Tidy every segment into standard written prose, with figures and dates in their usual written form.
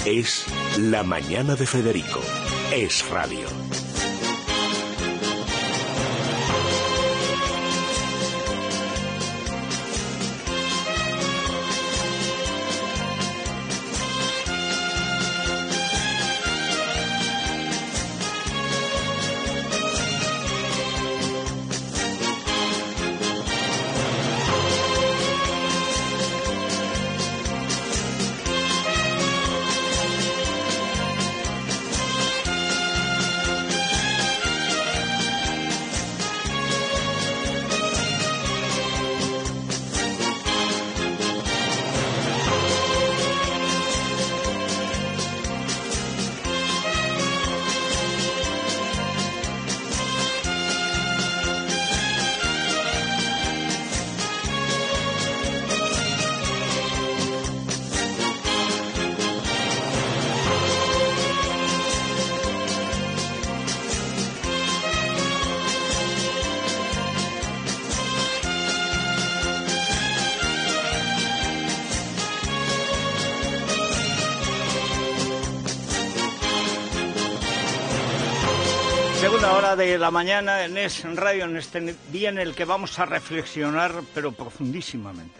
Es La Mañana de Federico. Es radio. Segunda hora de la mañana en Es Radio, en este día en el que vamos a reflexionar, pero profundísimamente.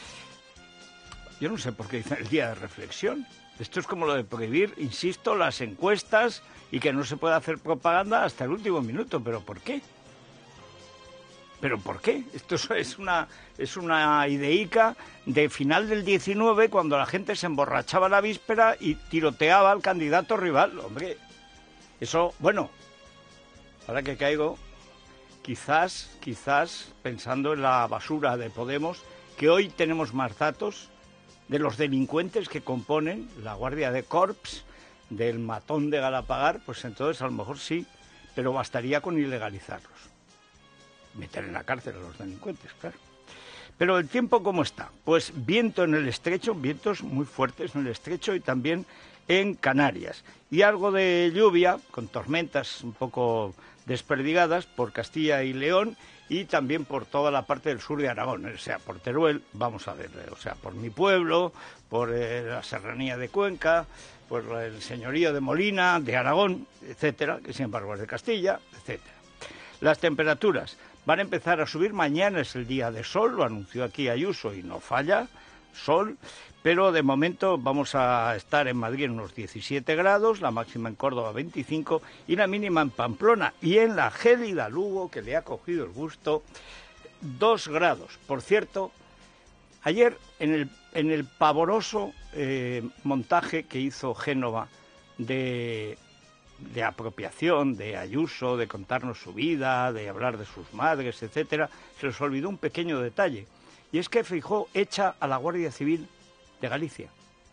Yo no sé por qué dicen el día de reflexión. Esto es como lo de prohibir, insisto, las encuestas y que no se puede hacer propaganda hasta el último minuto. ¿Pero por qué? ¿Pero por qué? Esto es una ideica de final del 19, cuando la gente se emborrachaba la víspera y tiroteaba al candidato rival. Hombre, eso, bueno, ahora que caigo, quizás pensando en la basura de Podemos, que hoy tenemos más datos de los delincuentes que componen la Guardia de Corps, del matón de Galapagar, pues entonces a lo mejor sí, pero bastaría con ilegalizarlos. Meter en la cárcel a los delincuentes, claro. Pero el tiempo, ¿cómo está? Pues viento en el estrecho, vientos muy fuertes en el estrecho y también en Canarias. Y algo de lluvia, con tormentas un poco desperdigadas por Castilla y León y también por toda la parte del sur de Aragón, o sea, por Teruel, vamos a ver, o sea, por mi pueblo, por la serranía de Cuenca, por el señorío de Molina, de Aragón, etcétera, que sin embargo es de Castilla, etcétera. Las temperaturas van a empezar a subir, mañana es el día de sol, lo anunció aquí Ayuso y no falla, sol, pero de momento vamos a estar en Madrid en unos 17 grados, la máxima en Córdoba 25 y la mínima en Pamplona y en la gélida Lugo, que le ha cogido el gusto, 2 grados. Por cierto, ayer en el pavoroso montaje que hizo Génova de apropiación de Ayuso, de contarnos su vida, de hablar de sus madres, etcétera, se les olvidó un pequeño detalle, y es que Feijóo echa a la Guardia Civil de Galicia.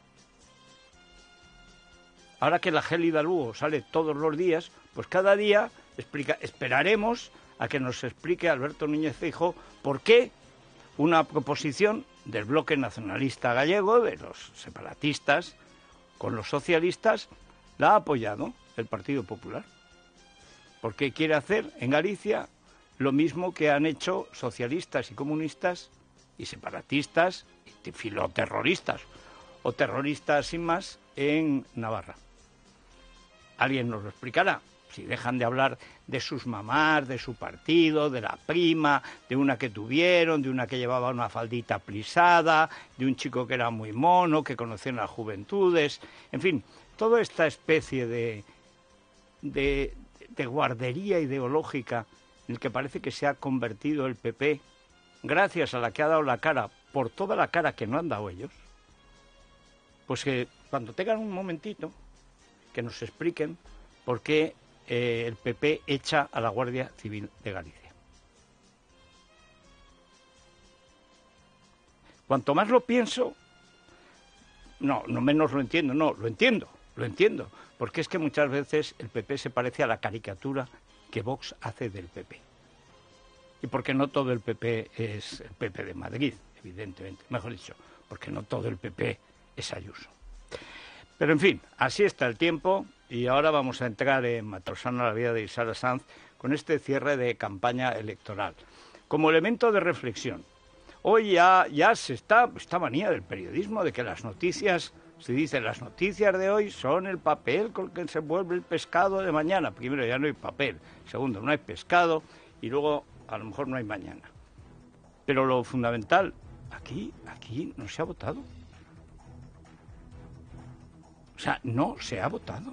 Ahora que la gélida Lugo sale todos los días, pues cada día esperaremos a que nos explique Alberto Núñez Feijóo por qué una proposición del bloque nacionalista gallego, de los separatistas, con los socialistas, la ha apoyado el Partido Popular. Porque quiere hacer en Galicia lo mismo que han hecho socialistas y comunistas y separatistas y filoterroristas o terroristas sin más en Navarra. Alguien nos lo explicará. Si dejan de hablar de sus mamás, de su partido, de la prima, de una que tuvieron, de una que llevaba una faldita plisada, de un chico que era muy mono, que conocía en las juventudes, en fin, toda esta especie de guardería ideológica en el que parece que se ha convertido el PP, gracias a la que ha dado la cara por toda la cara que no han dado ellos, pues que cuando tengan un momentito, que nos expliquen por qué el PP echa a la Guardia Civil de Galicia. Cuanto más lo pienso, no menos lo entiendo, lo entiendo, porque es que muchas veces el PP se parece a la caricatura que Vox hace del PP. Y porque no todo el PP es el PP de Madrid, evidentemente, mejor dicho, porque no todo el PP es Ayuso. Pero en fin, así está el tiempo y ahora vamos a entrar en Matrosana, la vida de Isara Sanz, con este cierre de campaña electoral. Como elemento de reflexión, Hoy ya se está esta manía del periodismo de que las noticias, se dice, las noticias de hoy son el papel con que se vuelve el pescado de mañana. Primero, ya no hay papel. Segundo, no hay pescado. Y luego, a lo mejor no hay mañana. Pero lo fundamental, aquí no se ha votado. O sea, no se ha votado.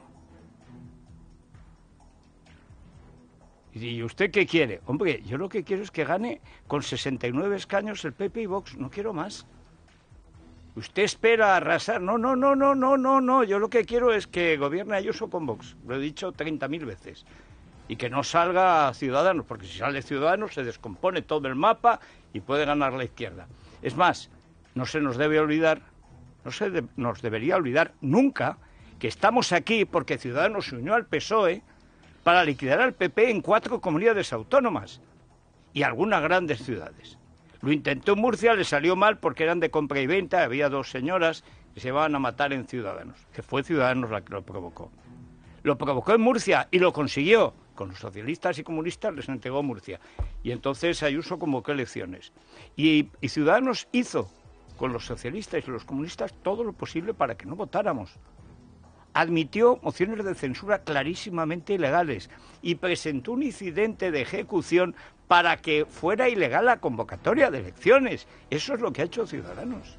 ¿Y usted qué quiere? Hombre, yo lo que quiero es que gane con 69 escaños el PP y Vox. No quiero más. ¿Usted espera arrasar? No. Yo lo que quiero es que gobierne Ayuso con Vox. Lo he dicho 30.000 veces. Y que no salga Ciudadanos, porque si sale Ciudadanos se descompone todo el mapa y puede ganar la izquierda. Es más, no se nos debe olvidar, nos debería olvidar nunca que estamos aquí porque Ciudadanos se unió al PSOE para liquidar al PP en 4 comunidades autónomas y algunas grandes ciudades. Lo intentó en Murcia, le salió mal porque eran de compra y venta, había 2 señoras que se iban a matar en Ciudadanos, que fue Ciudadanos la que lo provocó. Lo provocó en Murcia y lo consiguió. Con los socialistas y comunistas les entregó Murcia. Y entonces Ayuso convocó elecciones. Y Ciudadanos hizo con los socialistas y los comunistas todo lo posible para que no votáramos. Admitió mociones de censura clarísimamente ilegales y presentó un incidente de ejecución para que fuera ilegal la convocatoria de elecciones. Eso es lo que ha hecho Ciudadanos.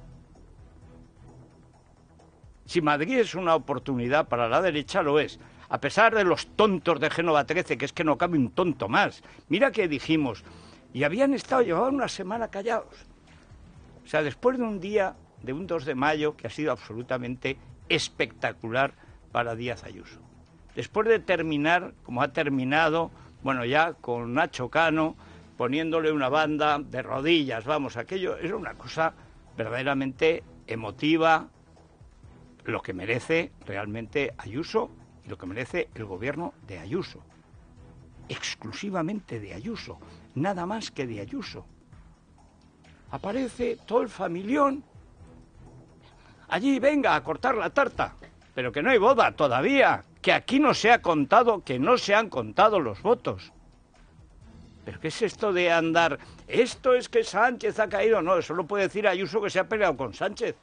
Si Madrid es una oportunidad para la derecha, lo es. A pesar de los tontos de Génova 13, que es que no cabe un tonto más. Mira que dijimos, y llevaban una semana callados. O sea, después de un día, de un 2 de mayo, que ha sido absolutamente espectacular para Díaz Ayuso. Después de terminar, como ha terminado, bueno, ya con Nacho Cano, poniéndole una banda de rodillas, vamos, aquello era una cosa verdaderamente emotiva, lo que merece realmente Ayuso y lo que merece el gobierno de Ayuso. Exclusivamente de Ayuso, nada más que de Ayuso. Aparece todo el familión. Allí venga a cortar la tarta, pero que no hay boda todavía, que aquí no se ha contado, que no se han contado los votos. ¿Pero qué es esto de andar? Esto es que Sánchez ha caído. No, eso lo puede decir Ayuso, que se ha peleado con Sánchez.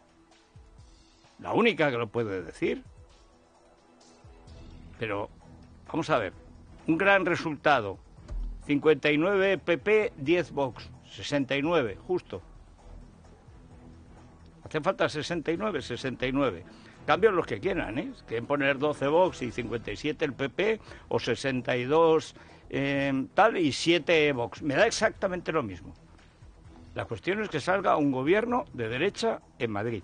La única que lo puede decir. Pero, vamos a ver, un gran resultado. 59 PP, 10 Vox. 69, justo. Hacen falta 69. Cambian los que quieran, ¿eh? Quieren poner 12 Vox y 57 el PP, o 62 tal y 7 Vox. Me da exactamente lo mismo. La cuestión es que salga un gobierno de derecha en Madrid.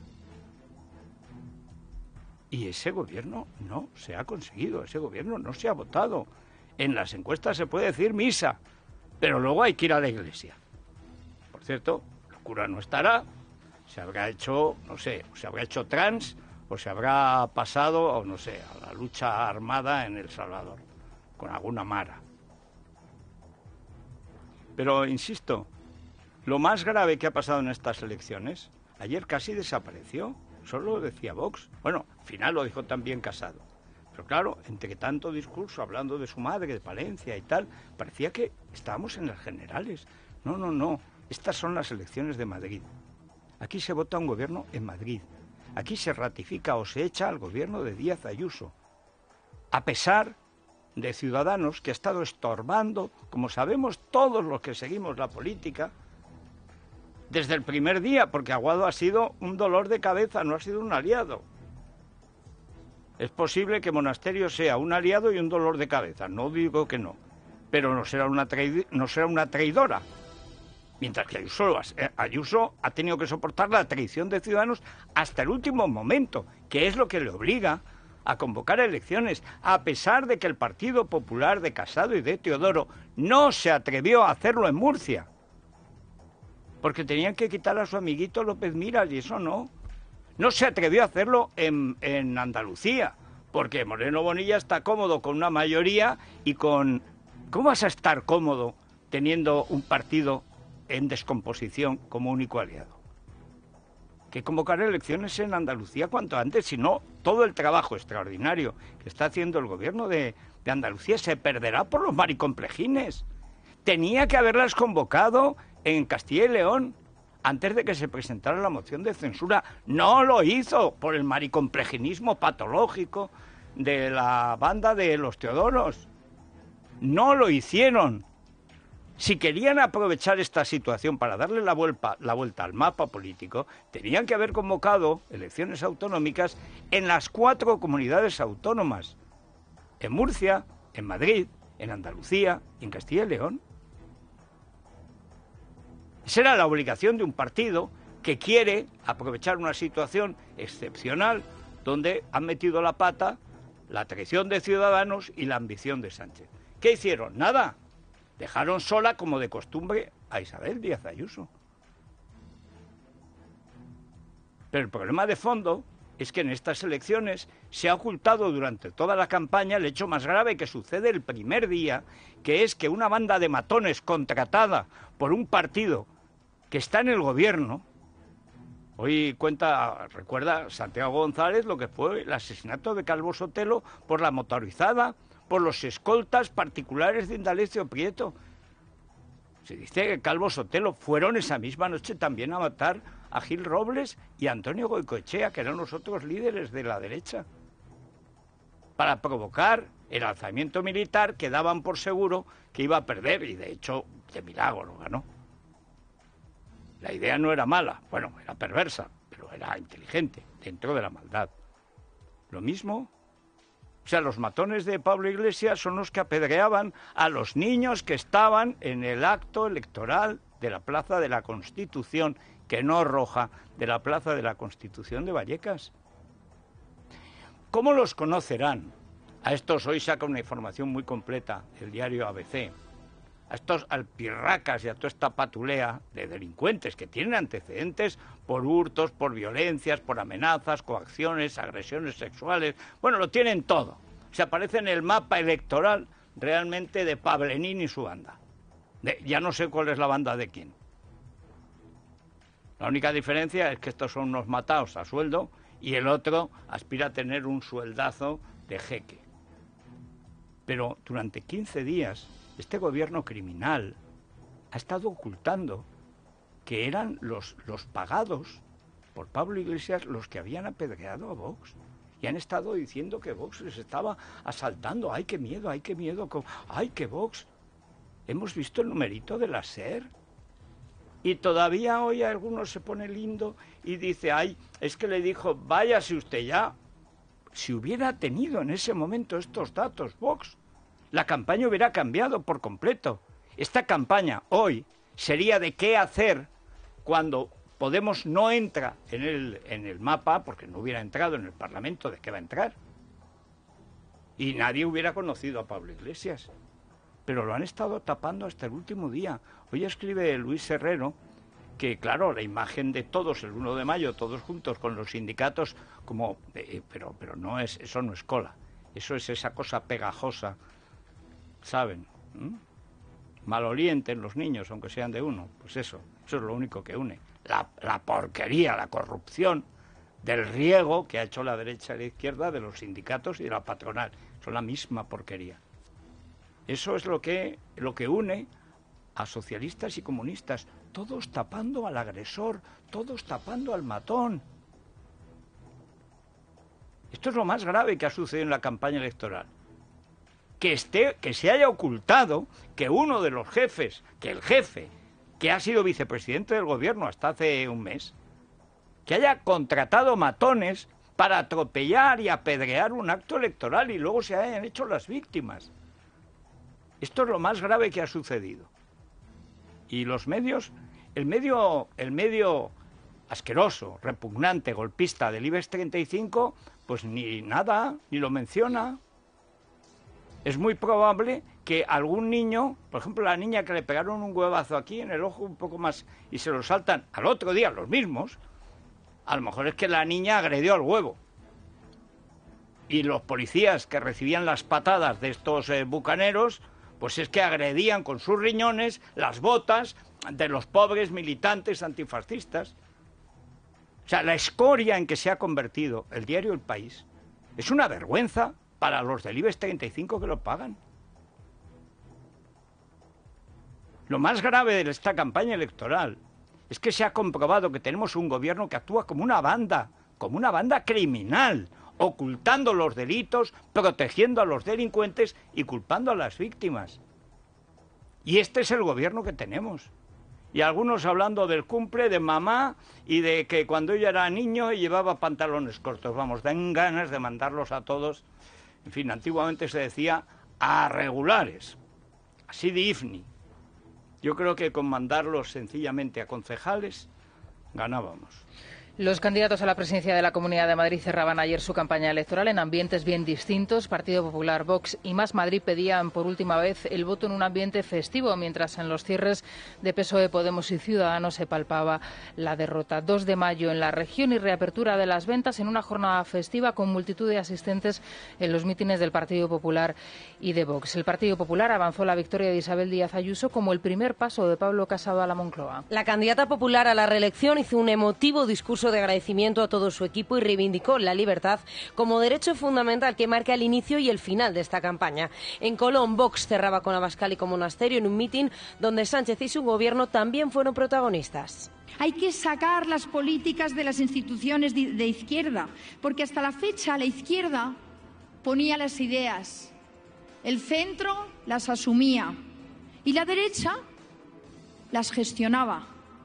Y ese gobierno no se ha conseguido, ese gobierno no se ha votado. En las encuestas se puede decir misa, pero luego hay que ir a la iglesia. Por cierto, el cura no estará, se habrá hecho, no sé, se habrá hecho trans o se habrá pasado, o no sé, a la lucha armada en El Salvador, con alguna mara. Pero, insisto, lo más grave que ha pasado en estas elecciones, ayer casi desapareció. Solo decía Vox. Bueno, al final lo dijo también Casado. Pero claro, entre tanto discurso, hablando de su madre, de Palencia y tal, parecía que estábamos en las generales. No. Estas son las elecciones de Madrid. Aquí se vota un gobierno en Madrid. Aquí se ratifica o se echa al gobierno de Díaz Ayuso. A pesar de Ciudadanos, que ha estado estorbando, como sabemos todos los que seguimos la política, desde el primer día, porque Aguado ha sido un dolor de cabeza, no ha sido un aliado. Es posible que Monasterio sea un aliado y un dolor de cabeza, no digo que no, pero no será una traidora. Mientras que Ayuso ha tenido que soportar la traición de Ciudadanos hasta el último momento, que es lo que le obliga a convocar elecciones, a pesar de que el Partido Popular de Casado y de Teodoro no se atrevió a hacerlo en Murcia. Porque tenían que quitar a su amiguito López Miras y eso no. No se atrevió a hacerlo en Andalucía, porque Moreno Bonilla está cómodo con una mayoría y con... ¿Cómo vas a estar cómodo teniendo un partido en descomposición como único aliado? Que convocar elecciones en Andalucía cuanto antes, si no, todo el trabajo extraordinario que está haciendo el gobierno de Andalucía se perderá por los maricomplejines. Tenía que haberlas convocado en Castilla y León antes de que se presentara la moción de censura. No lo hizo por el maricomplejinismo patológico de la banda de los Teodoros. No lo hicieron. Si querían aprovechar esta situación para darle la vuelta al mapa político, tenían que haber convocado elecciones autonómicas en las 4 comunidades autónomas. En Murcia, en Madrid, en Andalucía y en Castilla y León. Esa era la obligación de un partido que quiere aprovechar una situación excepcional donde han metido la pata la traición de Ciudadanos y la ambición de Sánchez. ¿Qué hicieron? Nada. Dejaron sola, como de costumbre, a Isabel Díaz Ayuso. Pero el problema de fondo es que en estas elecciones se ha ocultado durante toda la campaña el hecho más grave que sucede el primer día, que es que una banda de matones contratada por un partido que está en el gobierno, hoy recuerda Santiago González lo que fue el asesinato de Calvo Sotelo por la motorizada, por los escoltas particulares de Indalecio Prieto. Se dice que Calvo Sotelo fueron esa misma noche también a matar a Gil Robles y a Antonio Goicoechea, que eran los otros líderes de la derecha, para provocar el alzamiento militar que daban por seguro que iba a perder, y de hecho, de milagro lo ganó. La idea no era mala, bueno, era perversa, pero era inteligente, dentro de la maldad. Lo mismo. O sea, los matones de Pablo Iglesias son los que apedreaban a los niños que estaban en el acto electoral de la Plaza de la Constitución, que no Roja, de la Plaza de la Constitución de Vallecas. ¿Cómo los conocerán? A estos hoy saca una información muy completa el diario ABC. A estos alpirracas y a toda esta patulea de delincuentes que tienen antecedentes por hurtos, por violencias, por amenazas, coacciones, agresiones sexuales. Bueno, lo tienen todo. Se aparece en el mapa electoral realmente de Pablenín y su banda. Ya no sé cuál es la banda de quién. La única diferencia es que estos son unos mataos a sueldo y el otro aspira a tener un sueldazo de jeque. Pero durante 15 días... este gobierno criminal ha estado ocultando que eran los pagados por Pablo Iglesias los que habían apedreado a Vox. Y han estado diciendo que Vox les estaba asaltando. ¡Ay, qué miedo! ¡Ay, qué miedo! ¡Ay, qué Vox! Hemos visto el numerito de la SER. Y todavía hoy alguno se pone lindo y dice, ¡ay, es que le dijo, váyase usted ya! Si hubiera tenido en ese momento estos datos Vox, la campaña hubiera cambiado por completo. Esta campaña hoy sería de qué hacer cuando Podemos no entra en el mapa, porque no hubiera entrado en el Parlamento, ¿de qué va a entrar? Y nadie hubiera conocido a Pablo Iglesias. Pero lo han estado tapando hasta el último día. Hoy escribe Luis Herrero que, claro, la imagen de todos el 1 de mayo, todos juntos con los sindicatos, como pero no es, eso no es cola. Eso es esa cosa pegajosa, ¿saben? Malolienten los niños, aunque sean de uno. Pues eso es lo único que une. La porquería, la corrupción del riego que ha hecho la derecha y la izquierda de los sindicatos y de la patronal. Son la misma porquería. Eso es lo que une a socialistas y comunistas, todos tapando al agresor, todos tapando al matón. Esto es lo más grave que ha sucedido en la campaña electoral. Que se haya ocultado que uno de los jefes, que el jefe, que ha sido vicepresidente del gobierno hasta hace un mes, que haya contratado matones para atropellar y apedrear un acto electoral y luego se hayan hecho las víctimas. Esto es lo más grave que ha sucedido. Y los medios, el medio asqueroso, repugnante, golpista del IBEX 35, pues ni nada, ni lo menciona. Es muy probable que algún niño, por ejemplo la niña que le pegaron un huevazo aquí en el ojo un poco más y se lo saltan al otro día los mismos, a lo mejor es que la niña agredió al huevo. Y los policías que recibían las patadas de estos bucaneros, pues es que agredían con sus riñones las botas de los pobres militantes antifascistas. O sea, la escoria en que se ha convertido el diario El País es una vergüenza para los del IBEX 35 que lo pagan. Lo más grave de esta campaña electoral es que se ha comprobado que tenemos un gobierno que actúa como una banda criminal, ocultando los delitos, protegiendo a los delincuentes y culpando a las víctimas. Y este es el gobierno que tenemos. Y algunos hablando del cumple de mamá y de que cuando ella era niño llevaba pantalones cortos. Vamos, dan ganas de mandarlos a todos. En fin, antiguamente se decía a regulares, así de IFNI. Yo creo que con mandarlos sencillamente a concejales ganábamos. Los candidatos a la presidencia de la Comunidad de Madrid cerraban ayer su campaña electoral en ambientes bien distintos. Partido Popular, Vox y Más Madrid pedían por última vez el voto en un ambiente festivo, mientras en los cierres de PSOE, Podemos y Ciudadanos se palpaba la derrota. 2 de mayo en la región y reapertura de las ventas en una jornada festiva con multitud de asistentes en los mítines del Partido Popular y de Vox. El Partido Popular avanzó la victoria de Isabel Díaz Ayuso como el primer paso de Pablo Casado a la Moncloa. La candidata popular a la reelección hizo un emotivo discurso de agradecimiento a todo su equipo y reivindicó la libertad como derecho fundamental que marca el inicio y el final de esta campaña. En Colón, Vox cerraba con Abascal y con Monasterio en un mitin donde Sánchez y su gobierno también fueron protagonistas. Hay que sacar las políticas de las instituciones de izquierda, porque hasta la fecha la izquierda ponía las ideas, el centro las asumía y la derecha las gestionaba.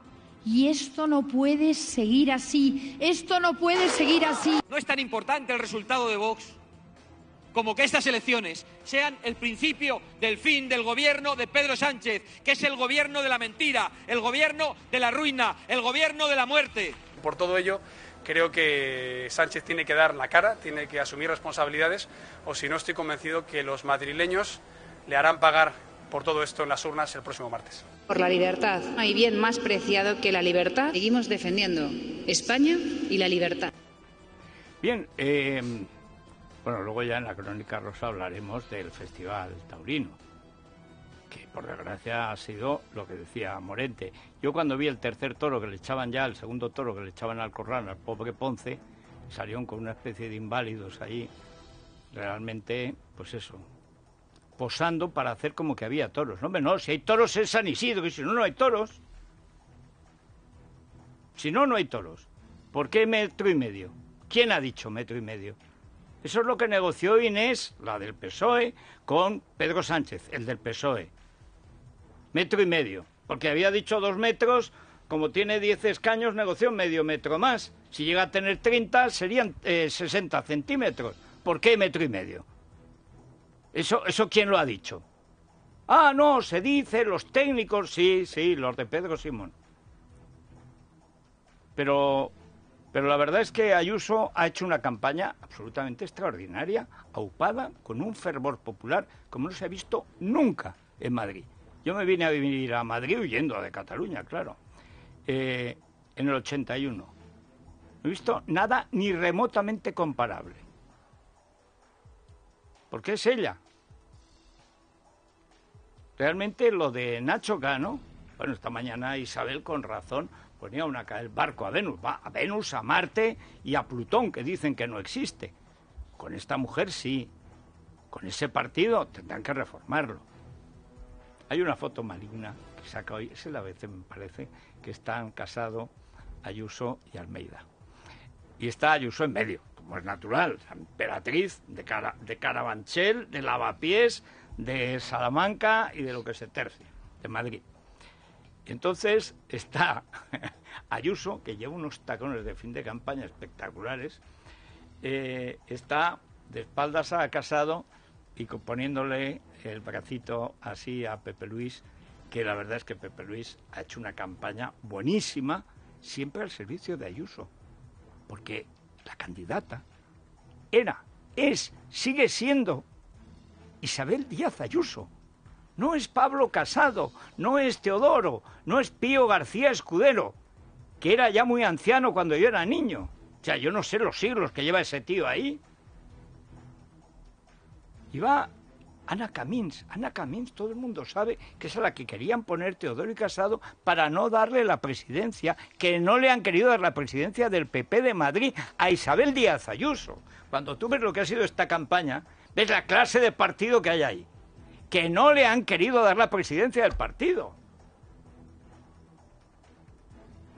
Y esto no puede seguir así, esto no puede seguir así. No es tan importante el resultado de Vox como que estas elecciones sean el principio del fin del gobierno de Pedro Sánchez, que es el gobierno de la mentira, el gobierno de la ruina, el gobierno de la muerte. Por todo ello, creo que Sánchez tiene que dar la cara, tiene que asumir responsabilidades, o si no estoy convencido que los madrileños le harán pagar por todo esto en las urnas el próximo martes. Por la libertad. No hay bien más preciado que la libertad. Seguimos defendiendo España y la libertad. Bien, bueno, luego ya en la Crónica Rosa hablaremos del Festival Taurino, que por desgracia ha sido lo que decía Morente. Yo cuando vi el tercer toro que le echaban ya, el segundo toro que le echaban al corral al pobre Ponce, salieron con una especie de inválidos ahí, realmente, pues eso, posando para hacer como que había toros. No, hombre, no, si hay toros es San Isidro, y si no, no hay toros. Si no, no hay toros. ¿Por qué 1,5 metros? ¿Quién ha dicho 1,5 metros? Eso es lo que negoció Inés, la del PSOE, con Pedro Sánchez, el del PSOE. 1,5 metros. Porque había dicho 2 metros, como tiene 10 escaños, negoció medio metro más. Si llega a tener 30, serían 60 centímetros. ¿Por qué 1,5 metros? ¿Eso quién lo ha dicho? Ah, no, se dice, los técnicos, sí, los de Pedro Simón. Pero la verdad es que Ayuso ha hecho una campaña absolutamente extraordinaria, aupada, con un fervor popular como no se ha visto nunca en Madrid. Yo me vine a vivir a Madrid huyendo de Cataluña, claro, en el 81. No he visto nada ni remotamente comparable. Porque es ella. Realmente lo de Nacho Cano, bueno, esta mañana Isabel con razón ponía el barco a Venus, va a Venus, a Marte y a Plutón, que dicen que no existe. Con esta mujer sí, con ese partido tendrán que reformarlo. Hay una foto maligna que saca hoy, es la vez me parece, que están casados Ayuso y Almeida. Y está Ayuso en medio, como es natural, la emperatriz de Carabanchel, de Lavapiés, de Salamanca y de lo que se tercia, de Madrid. Y entonces está Ayuso, que lleva unos tacones de fin de campaña espectaculares, está de espaldas a Casado y poniéndole el bracito así a Pepe Luis, que la verdad es que Pepe Luis ha hecho una campaña buenísima, siempre al servicio de Ayuso, porque la candidata sigue siendo Isabel Díaz Ayuso. No es Pablo Casado, no es Teodoro, no es Pío García Escudero, que era ya muy anciano cuando yo era niño. O sea, yo no sé los siglos que lleva ese tío ahí. Y va Ana Camins, todo el mundo sabe que es a la que querían poner Teodoro y Casado para no darle la presidencia, que no le han querido dar la presidencia del PP de Madrid a Isabel Díaz Ayuso. Cuando tú ves lo que ha sido esta campaña, ves la clase de partido que hay ahí, que no le han querido dar la presidencia del partido.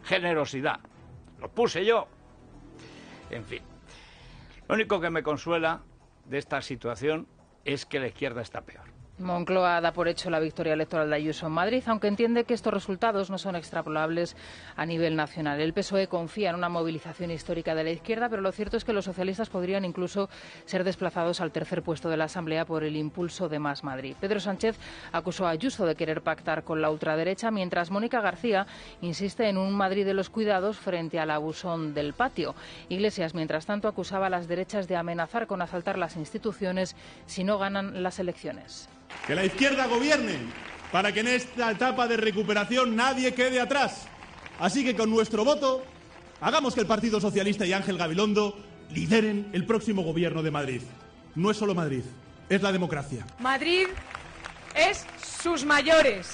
Generosidad. Lo puse yo. En fin. Lo único que me consuela de esta situación es que la izquierda está peor. Moncloa da por hecho la victoria electoral de Ayuso en Madrid, aunque entiende que estos resultados no son extrapolables a nivel nacional. El PSOE confía en una movilización histórica de la izquierda, pero lo cierto es que los socialistas podrían incluso ser desplazados al tercer puesto de la Asamblea por el impulso de Más Madrid. Pedro Sánchez acusó a Ayuso de querer pactar con la ultraderecha, mientras Mónica García insiste en un Madrid de los cuidados frente al abusón del patio. Iglesias, mientras tanto, acusaba a las derechas de amenazar con asaltar las instituciones si no ganan las elecciones. Que la izquierda gobierne para que en esta etapa de recuperación nadie quede atrás. Así que con nuestro voto hagamos que el Partido Socialista y Ángel Gabilondo lideren el próximo gobierno de Madrid. No es solo Madrid, es la democracia. Madrid es sus mayores,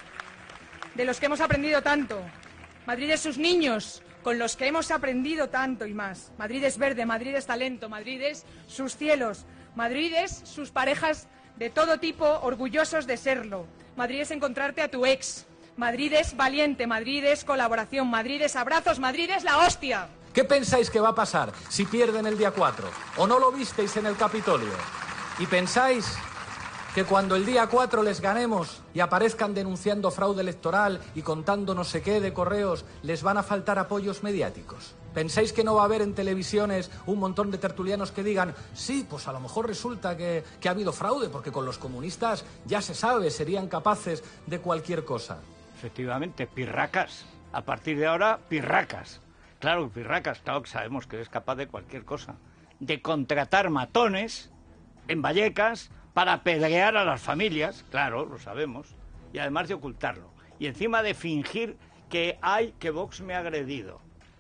de los que hemos aprendido tanto. Madrid es sus niños, con los que hemos aprendido tanto y más. Madrid es verde, Madrid es talento, Madrid es sus cielos, Madrid es sus parejas de todo tipo, orgullosos de serlo. Madrid es encontrarte a tu ex. Madrid es valiente, Madrid es colaboración, Madrid es abrazos, Madrid es la hostia. ¿Qué pensáis que va a pasar si pierden el día 4? ¿O no lo visteis en el Capitolio? ¿Y pensáis que cuando el día 4 les ganemos y aparezcan denunciando fraude electoral y contando no sé qué de correos, les van a faltar apoyos mediáticos? ¿Pensáis que no va a haber en televisiones un montón de tertulianos que digan sí, pues a lo mejor resulta que ha habido fraude, porque con los comunistas ya se sabe, serían capaces de cualquier cosa? Efectivamente, pirracas. A partir de ahora, pirracas. Claro, pirracas, claro que sabemos que es capaz de cualquier cosa. De contratar matones en Vallecas para apedrear a las familias, claro, lo sabemos, y además de ocultarlo. Y encima de fingir que Vox me ha agredido.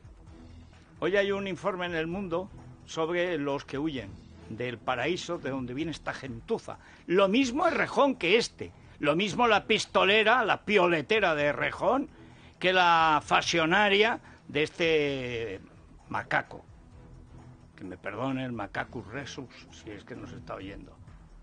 Hoy hay un informe en El Mundo sobre los que huyen del paraíso de donde viene esta gentuza. Lo mismo Errejón que este. Lo mismo la pistolera, la pioletera de Errejón, que la fasionaria de este macaco. Que me perdone el Macacus Resus, si es que nos está oyendo.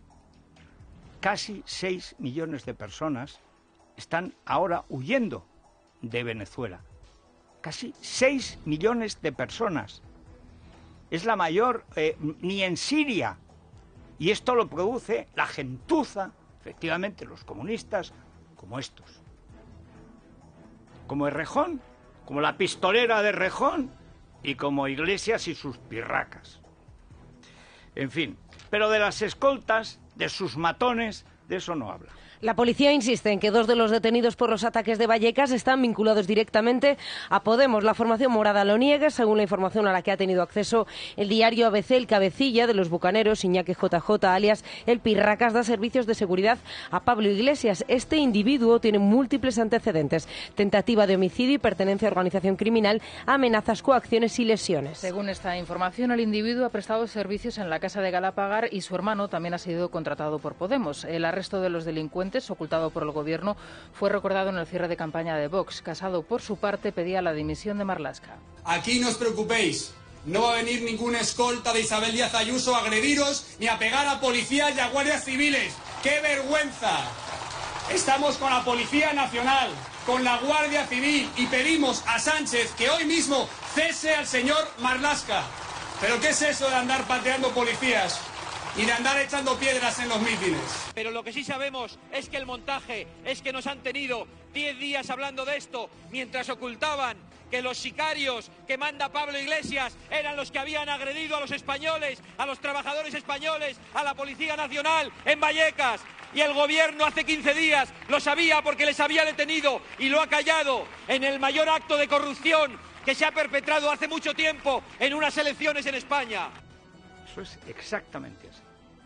Casi 6 millones de personas están ahora huyendo de Venezuela. Casi 6 millones de personas. Es la mayor, ni en Siria. Y esto lo produce la gentuza, efectivamente, los comunistas, como estos. Como Errejón, como la pistolera de Errejón y como Iglesias y sus pirracas. En fin, pero de las escoltas, de sus matones, de eso no habla. La policía insiste en que 2 de los detenidos por los ataques de Vallecas están vinculados directamente a Podemos. La formación morada lo niega, según la información a la que ha tenido acceso el diario ABC. El cabecilla de los bucaneros, Iñaki JJ, alias El Pirracas, da servicios de seguridad a Pablo Iglesias. Este individuo tiene múltiples antecedentes: tentativa de homicidio y pertenencia a organización criminal, amenazas, coacciones y lesiones. Según esta información, el individuo ha prestado servicios en la casa de Galapagar y su hermano también ha sido contratado por Podemos. El arresto de los delincuentes, ocultado por el Gobierno, fue recordado en el cierre de campaña de Vox. Casado, por su parte, pedía la dimisión de Marlaska. Aquí no os preocupéis, no va a venir ninguna escolta de Isabel Díaz Ayuso a agrediros ni a pegar a policías y a guardias civiles. ¡Qué vergüenza! Estamos con la Policía Nacional, con la Guardia Civil, y pedimos a Sánchez que hoy mismo cese al señor Marlaska. ¿Pero qué es eso de andar pateando policías y de andar echando piedras en los mítines? Pero lo que sí sabemos es que el montaje es que nos han tenido 10 días hablando de esto, mientras ocultaban que los sicarios que manda Pablo Iglesias eran los que habían agredido a los españoles, a los trabajadores españoles, a la Policía Nacional en Vallecas. Y el Gobierno hace 15 días lo sabía porque les había detenido y lo ha callado en el mayor acto de corrupción que se ha perpetrado hace mucho tiempo en unas elecciones en España. Eso es exactamente así.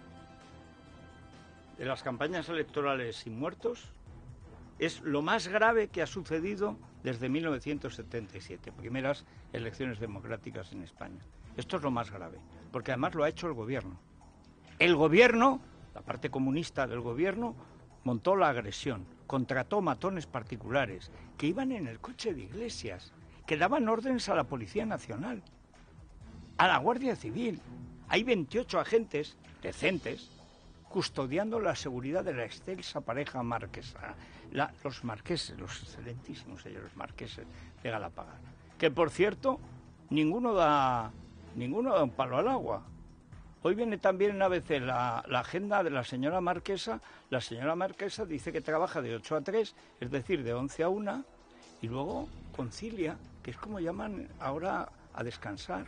De las campañas electorales sin muertos, es lo más grave que ha sucedido desde 1977, primeras elecciones democráticas en España. Esto es lo más grave, porque además lo ha hecho el Gobierno. El Gobierno, la parte comunista del Gobierno, montó la agresión, contrató matones particulares que iban en el coche de Iglesias, que daban órdenes a la Policía Nacional, a la Guardia Civil. Hay 28 agentes decentes, custodiando la seguridad de la excelsa pareja marquesa, los marqueses, los excelentísimos señores marqueses de Galapagar, que por cierto, ninguno da un palo al agua. Hoy viene también en ABC la agenda de la señora marquesa. La señora marquesa dice que trabaja de 8 a 3, es decir, de 11 a 1, y luego concilia, que es como llaman ahora a descansar.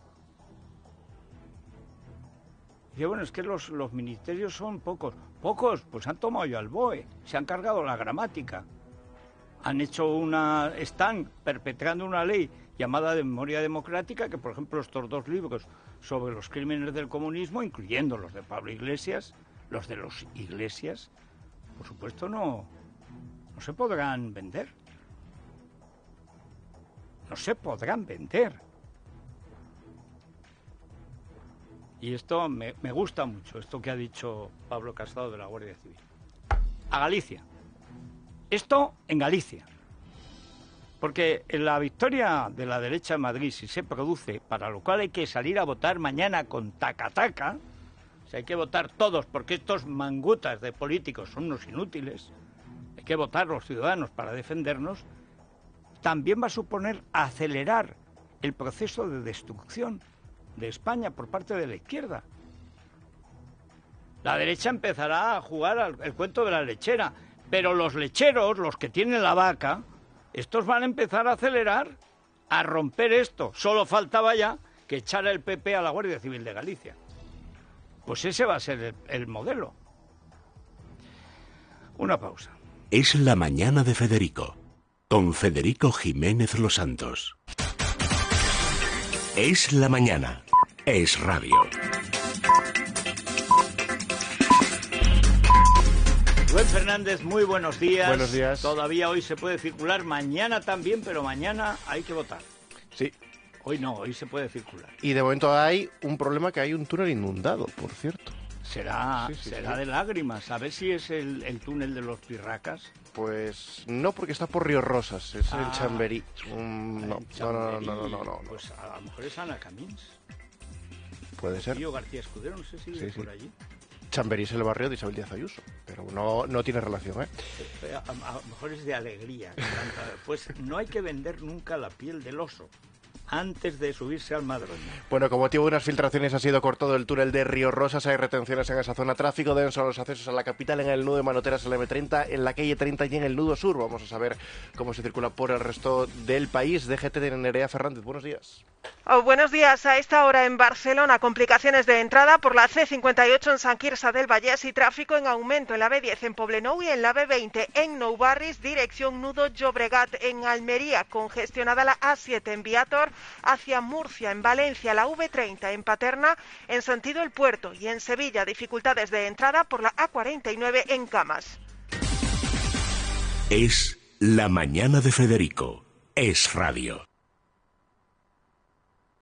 Y bueno, es que los ministerios son pocos, pues han tomado ya el BOE, se han cargado la gramática, están perpetrando una ley llamada de memoria democrática, que por ejemplo estos 2 libros sobre los crímenes del comunismo, incluyendo los de Pablo Iglesias, los de los Iglesias, por supuesto no se podrán vender. No se podrán vender. Y esto me gusta mucho, esto que ha dicho Pablo Casado de la Guardia Civil. A Galicia. Esto en Galicia. Porque en la victoria de la derecha en Madrid, si se produce, para lo cual hay que salir a votar mañana con taca-taca, o sea, hay que votar todos, porque estos mangutas de políticos son unos inútiles, hay que votar los ciudadanos para defendernos, también va a suponer acelerar el proceso de destrucción de España por parte de la izquierda. La derecha empezará a jugar el cuento de la lechera, pero los lecheros, los que tienen la vaca, estos van a empezar a acelerar, a romper esto. Solo faltaba ya que echara el PP a la Guardia Civil de Galicia. Pues ese va a ser el modelo. Una pausa. Es la mañana de Federico, con Federico Jiménez Los Santos. Es la mañana. Es radio. Rubén Fernández, muy buenos días. Buenos días. Todavía hoy se puede circular, mañana también, pero mañana hay que votar. Sí. Hoy no, hoy se puede circular. Y de momento hay un problema, que hay un túnel inundado, por cierto. Será de lágrimas. A ver si es el túnel de los Pirracas. Pues no, porque está por Río Rosas, es en Chamberí. No. Pues a lo mejor es Ana Camins. Puede ser. Tío García Escudero, no sé si vive por allí. Chamberí es el barrio de Isabel Díaz Ayuso, pero no tiene relación, ¿eh? A lo mejor es de Alegría. Pues no hay que vender nunca la piel del oso antes de subirse al Madroño. Bueno, con motivo de unas filtraciones ha sido cortado el túnel de Río Rosas. Hay retenciones en esa zona. Tráfico denso a los accesos a la capital, en el nudo de Manoteras, en la M30, en la calle 30 y en el nudo sur. Vamos a saber cómo se circula por el resto del país. DGT de Nerea Fernández, buenos días. Buenos días. A esta hora en Barcelona, complicaciones de entrada por la C58 en Sant Quirze del Vallès y tráfico en aumento en la B10 en Poblenou y en la B20 en Nou Barris, dirección nudo Llobregat. En Almería, congestionada la A7 en Viator hacia Murcia. En Valencia, la V30 en Paterna en sentido El Puerto. Y en Sevilla, dificultades de entrada por la A49 en Camas. Es la mañana de Federico. Es radio.